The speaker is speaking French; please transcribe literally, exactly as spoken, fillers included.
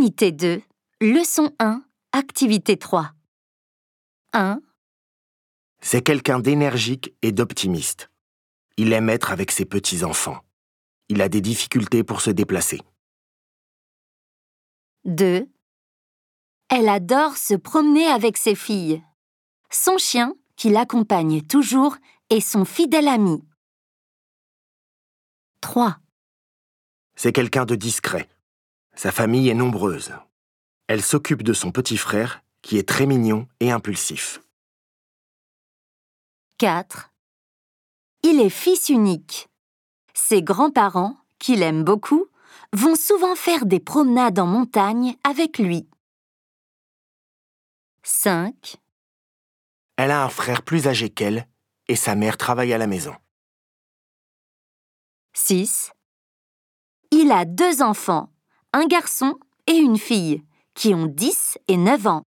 Unité deux, leçon un, activité trois. un. C'est quelqu'un d'énergique et d'optimiste. Il aime être avec ses petits-enfants. Il a des difficultés pour se déplacer. deux. Elle adore se promener avec ses filles. Son chien, qui l'accompagne toujours, est son fidèle ami. trois. C'est quelqu'un de discret. Sa famille est nombreuse. Elle s'occupe de son petit frère, qui est très mignon et impulsif. quatre. Il est fils unique. Ses grands-parents, qu'il aime beaucoup, vont souvent faire des promenades en montagne avec lui. cinq. Elle a un frère plus âgé qu'elle et sa mère travaille à la maison. six. Il a deux enfants, un garçon et une fille, qui ont dix et neuf ans.